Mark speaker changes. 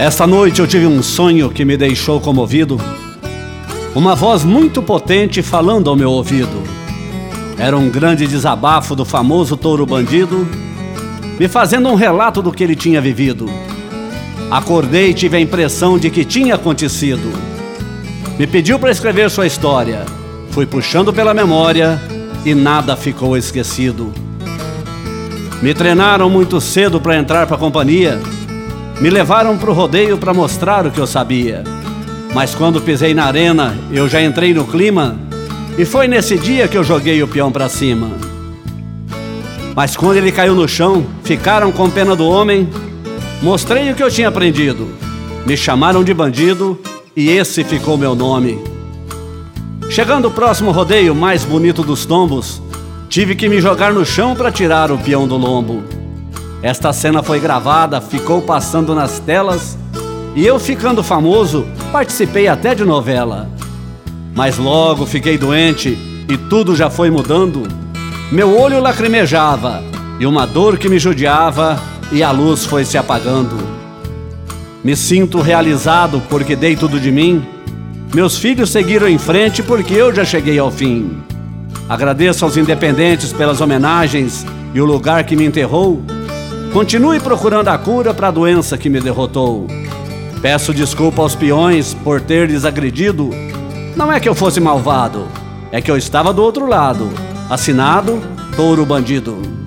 Speaker 1: Esta noite eu tive um sonho que me deixou comovido. Uma voz muito potente falando ao meu ouvido. Era um grande desabafo do famoso touro bandido, me fazendo um relato do que ele tinha vivido. Acordei e tive a impressão de que tinha acontecido. Me pediu para escrever sua história. Fui puxando pela memória e nada ficou esquecido. Me treinaram muito cedo para entrar para a companhia. Me levaram para o rodeio para mostrar o que eu sabia. Mas quando pisei na arena, eu já entrei no clima, e foi nesse dia que eu joguei o peão para cima. Mas quando ele caiu no chão, ficaram com pena do homem. Mostrei o que eu tinha aprendido. Me chamaram de bandido e esse ficou meu nome. Chegando o próximo rodeio mais bonito dos tombos, tive que me jogar no chão para tirar o peão do lombo. Esta cena foi gravada, ficou passando nas telas, e eu, ficando famoso, participei até de novela. Mas logo fiquei doente e tudo já foi mudando. Meu olho lacrimejava e uma dor que me judiava, e a luz foi se apagando. Me sinto realizado porque dei tudo de mim. Meus filhos seguiram em frente porque eu já cheguei ao fim. Agradeço aos independentes pelas homenagens e o lugar que me enterrou. Continue procurando a cura para a doença que me derrotou. Peço desculpa aos peões por ter lhes agredido. Não é que eu fosse malvado, é que eu estava do outro lado. Assinado, Touro Bandido.